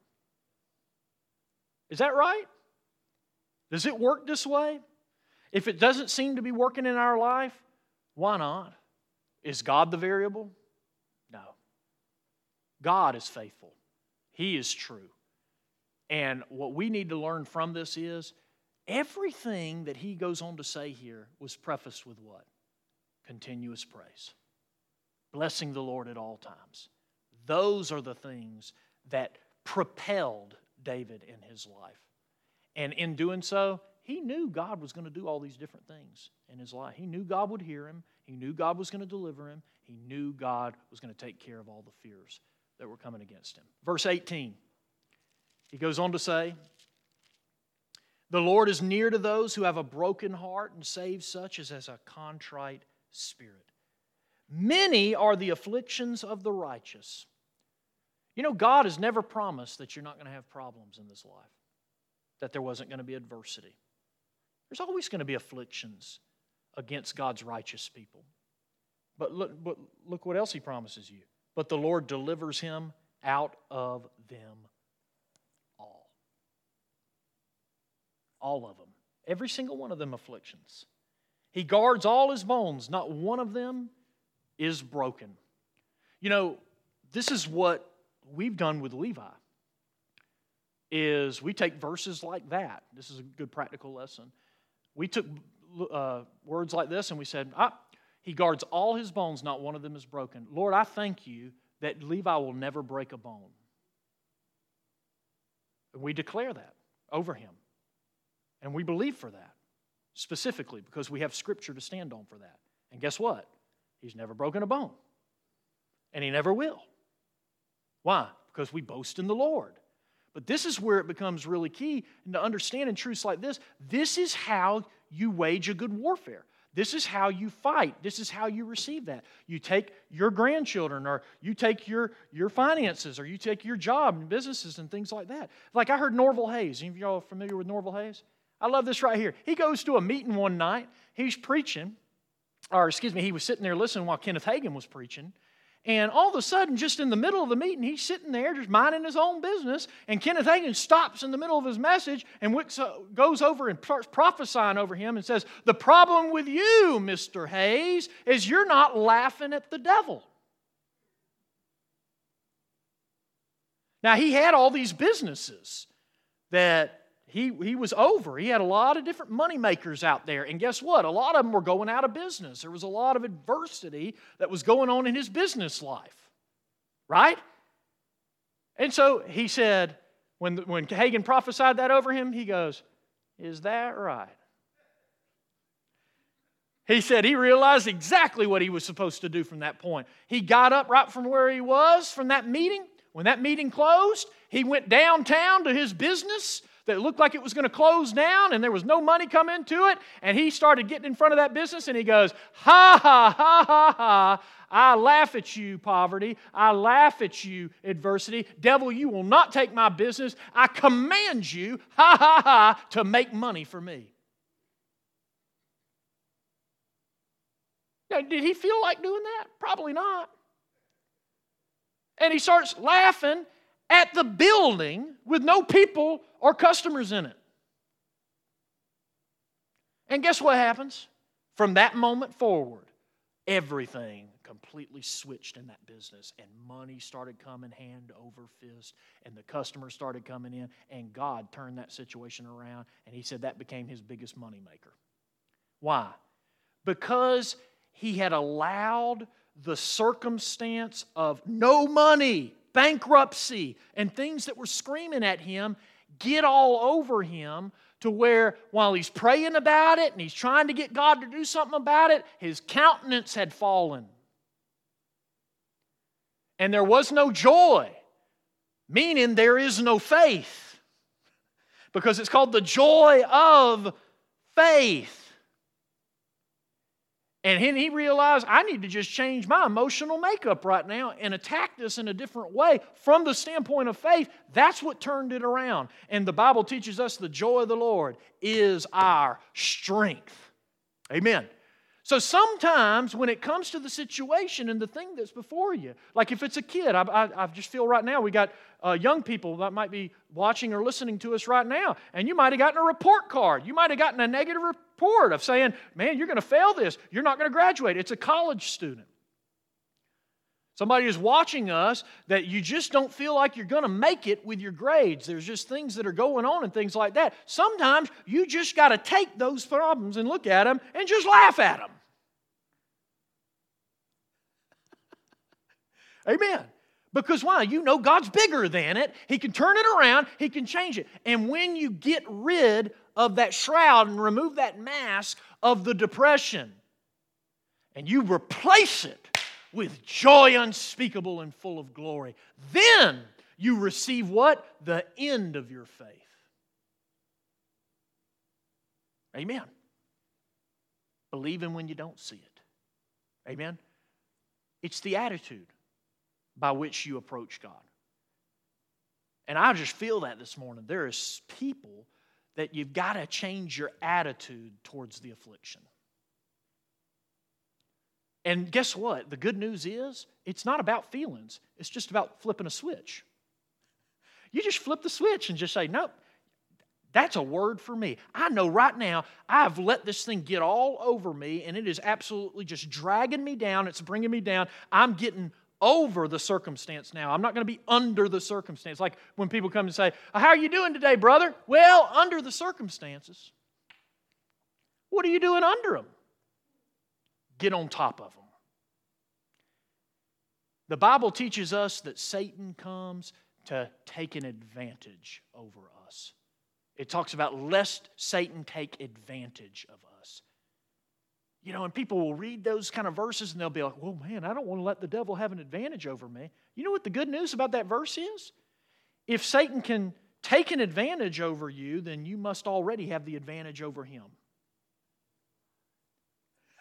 Is that right? Does it work this way? If it doesn't seem to be working in our life, why not? Is God the variable? No. God is faithful. He is true. And what we need to learn from this is everything that he goes on to say here was prefaced with what? Continuous praise. Blessing the Lord at all times. Those are the things that propelled David in his life. And in doing so, he knew God was going to do all these different things in his life. He knew God would hear him. He knew God was going to deliver him. He knew God was going to take care of all the fears that were coming against him. Verse eighteen. He goes on to say, the Lord is near to those who have a broken heart and saves such as has a contrite spirit. Many are the afflictions of the righteous. You know, God has never promised that you're not going to have problems in this life, that there wasn't going to be adversity. There's always going to be afflictions against God's righteous people. But look, but look what else he promises you. But the Lord delivers him out of them all. All of them. Every single one of them afflictions. He guards all his bones. Not one of them is broken. You know, this is what we've done with Levi. Is we take verses like that. This is a good practical lesson. We took uh, words like this and we said, ah, he guards all his bones, not one of them is broken. Lord, I thank you that Levi will never break a bone. And we declare that over him. And we believe for that, specifically, because we have Scripture to stand on for that. And guess what? He's never broken a bone. And he never will. Why? Because we boast in the Lord. But this is where it becomes really key, and to understand in truths like this, this is how you wage a good warfare. This is how you fight. This is how you receive that. You take your grandchildren, or you take your, your finances, or you take your job and businesses and things like that. Like I heard Norval Hayes. Any of y'all familiar with Norval Hayes? I love this right here. He goes to a meeting one night. He's preaching, or excuse me, he was sitting there listening while Kenneth Hagin was preaching. And all of a sudden, just in the middle of the meeting, he's sitting there just minding his own business. And Kenneth Hagin stops in the middle of his message and goes over and starts prophesying over him and says, "The problem with you, Mister Hayes, is you're not laughing at the devil." Now, he had all these businesses that He, he was over. He had a lot of different money makers out there. And guess what? A lot of them were going out of business. There was a lot of adversity that was going on in his business life. Right? And so he said, when, when Hagin prophesied that over him, he goes, "Is that right?" He said he realized exactly what he was supposed to do from that point. He got up right from where he was from that meeting. When that meeting closed, he went downtown to his business that looked like it was going to close down and there was no money coming to it. And he started getting in front of that business and he goes, "Ha, ha, ha, ha, ha. I laugh at you, poverty. I laugh at you, adversity. Devil, you will not take my business. I command you, ha, ha, ha, to make money for me." Now, did he feel like doing that? Probably not. And he starts laughing at the building with no people or customers in it. And guess what happens? From that moment forward, everything completely switched in that business, and money started coming hand over fist, and the customers started coming in, and God turned that situation around, and he said that became his biggest money maker. Why? Because he had allowed the circumstance of no money, bankruptcy, and things that were screaming at him get all over him, to where while he's praying about it and he's trying to get God to do something about it, his countenance had fallen. And there was no joy, meaning there is no faith, because it's called the joy of faith. And then he realized, I need to just change my emotional makeup right now and attack this in a different way from the standpoint of faith. That's what turned it around. And the Bible teaches us the joy of the Lord is our strength. Amen. So sometimes when it comes to the situation and the thing that's before you, like if it's a kid, I, I, I just feel right now we got uh, young people that might be watching or listening to us right now, and you might have gotten a report card. You might have gotten a negative report of saying, "Man, you're going to fail this. You're not going to graduate." It's a college student. Somebody is watching us that you just don't feel like you're going to make it with your grades. There's just things that are going on and things like that. Sometimes you just got to take those problems and look at them and just laugh at them. Amen. Because why? You know God's bigger than it. He can turn it around. He can change it. And when you get rid of that shroud and remove that mask of the depression, and you replace it with joy unspeakable and full of glory, then you receive what? The end of your faith. Amen. Believing when you don't see it. Amen. It's the attitude by which you approach God. And I just feel that this morning. There is people that you've got to change your attitude towards the affliction. And guess what? The good news is, it's not about feelings. It's just about flipping a switch. You just flip the switch and just say, "Nope, that's a word for me. I know right now I've let this thing get all over me, and it is absolutely just dragging me down. It's bringing me down. I'm getting over the circumstance now. I'm not going to be under the circumstance." Like when people come and say, "How are you doing today, brother?" Well, under the circumstances. What are you doing under them? Get on top of them. The Bible teaches us that Satan comes to take an advantage over us. It talks about lest Satan take advantage of us. You know, and people will read those kind of verses and they'll be like, "Well, man, I don't want to let the devil have an advantage over me." You know what the good news about that verse is? If Satan can take an advantage over you, then you must already have the advantage over him.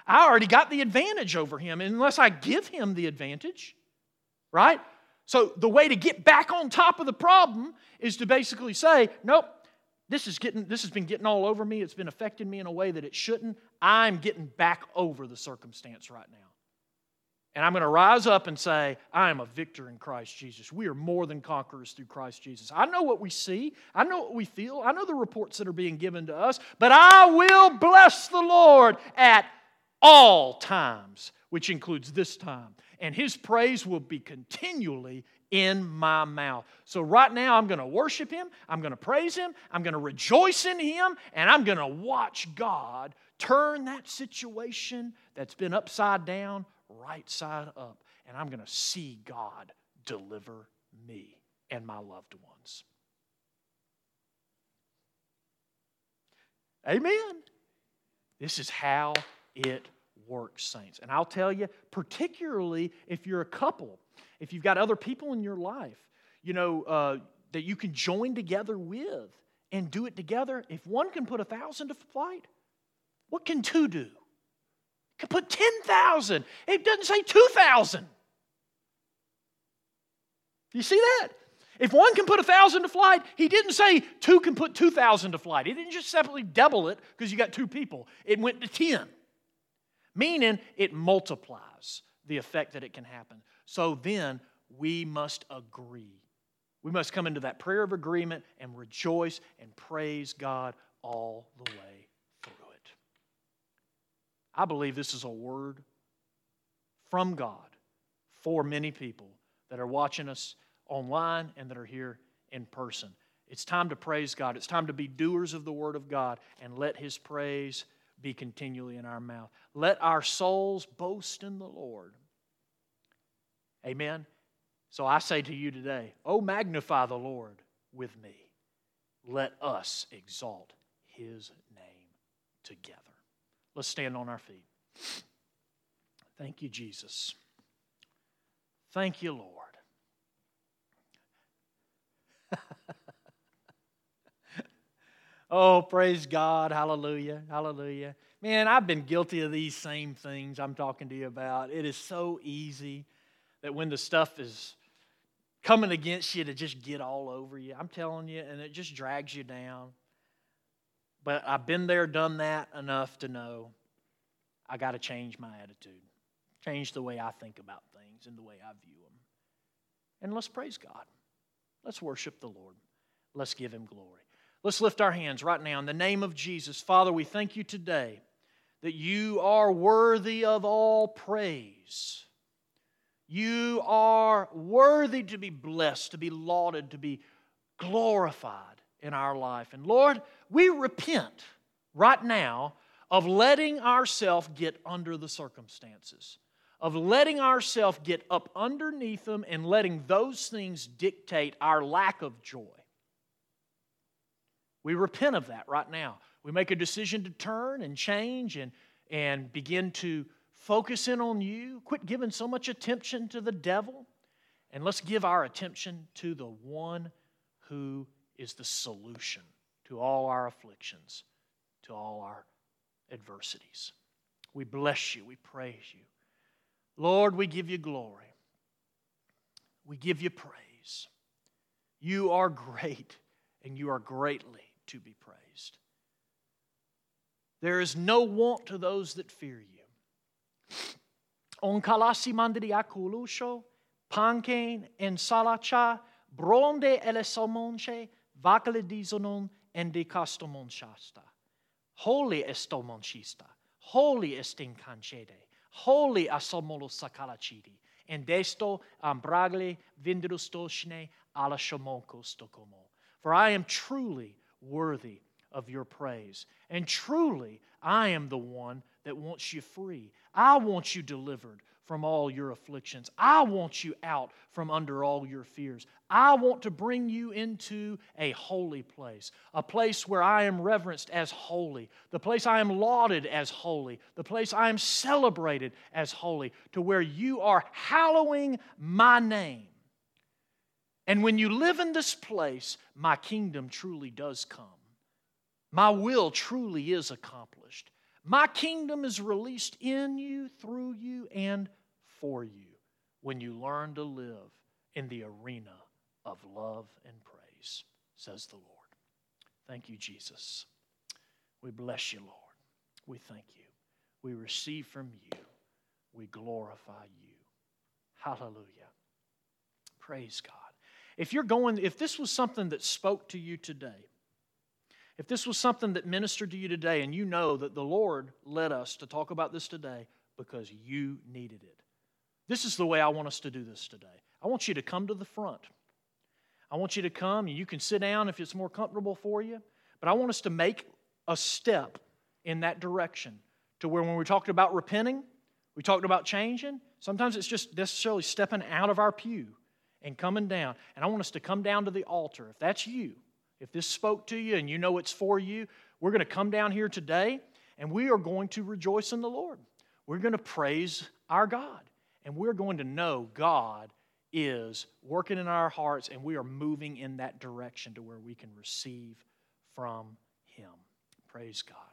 I already got the advantage over him unless I give him the advantage, right? So the way to get back on top of the problem is to basically say, nope, this is getting, this has been getting all over me. It's been affecting me in a way that it shouldn't. I'm getting back over the circumstance right now. And I'm going to rise up and say, I am a victor in Christ Jesus. We are more than conquerors through Christ Jesus. I know what we see. I know what we feel. I know the reports that are being given to us. But I will bless the Lord at all times, which includes this time. And His praise will be continually in my mouth. So right now I'm going to worship Him. I'm going to praise Him. I'm going to rejoice in Him. And I'm going to watch God turn that situation that's been upside down right side up. And I'm going to see God deliver me and my loved ones. Amen. This is how it works, saints. And I'll tell you, particularly if you're a couple, if you've got other people in your life, you know, uh, that you can join together with and do it together. If one can put a thousand to flight, what can two do? Can put ten thousand. It doesn't say two thousand. You see that? If one can put a thousand to flight, He didn't say two can put two thousand to flight. He didn't just simply double it because you got two people. It went to ten. Meaning it multiplies the effect that it can happen. So then we must agree. We must come into that prayer of agreement and rejoice and praise God all the way through it. I believe this is a word from God for many people that are watching us online and that are here in person. It's time to praise God. It's time to be doers of the Word of God and let His praise be continually in our mouth. Let our souls boast in the Lord. Amen. So I say to you today, oh, magnify the Lord with me. Let us exalt His name together. Let's stand on our feet. Thank you, Jesus. Thank you, Lord. Oh, praise God. Hallelujah. Hallelujah. Man, I've been guilty of these same things I'm talking to you about. It is so easy that when the stuff is coming against you to just get all over you, I'm telling you, and it just drags you down. But I've been there, done that enough to know I got to change my attitude, change the way I think about things and the way I view them. And let's praise God. Let's worship the Lord. Let's give Him glory. Let's lift our hands right now in the name of Jesus. Father, we thank You today that You are worthy of all praise. You are worthy to be blessed, to be lauded, to be glorified in our life. And Lord, we repent right now of letting ourselves get under the circumstances, of letting ourselves get up underneath them and letting those things dictate our lack of joy. We repent of that right now. We make a decision to turn and change and, and begin to focus in on You. Quit giving so much attention to the devil. And let's give our attention to the one who is the solution to all our afflictions, to all our adversities. We bless You. We praise You. Lord, we give You glory. We give You praise. You are great, and You are greatly to be praised. There is no want to those that fear You. On kalasi mandri akulusho, pankein en salacha, bronde ele salmonche, vakale dizonon en de castomonchasta. Holy estomonchista, holy estin canchede, holy asomolo sakalachidi, en desto ambragle vinderustoshne ala shamonko stokomo. For I am truly worthy of Your praise. And truly, I am the one that wants you free. I want you delivered from all your afflictions. I want you out from under all your fears. I want to bring you into a holy place, a place where I am reverenced as holy, the place I am lauded as holy, the place I am celebrated as holy, to where You are hallowing My name. And when you live in this place, My kingdom truly does come. My will truly is accomplished. My kingdom is released in you, through you, and for you when you learn to live in the arena of love and praise, says the Lord. Thank you, Jesus. We bless you, Lord. We thank you. We receive from you. We glorify you. Hallelujah. Praise God. If you're going, if this was something that spoke to you today, if this was something that ministered to you today, and you know that the Lord led us to talk about this today because you needed it, this is the way I want us to do this today. I want you to come to the front. I want you to come, and you can sit down if it's more comfortable for you, but I want us to make a step in that direction to where when we talked about repenting, we talked about changing, sometimes it's just necessarily stepping out of our pew and coming down. And I want us to come down to the altar. If that's you, if this spoke to you and you know it's for you, we're going to come down here today and we are going to rejoice in the Lord. We're going to praise our God. And we're going to know God is working in our hearts and we are moving in that direction to where we can receive from Him. Praise God.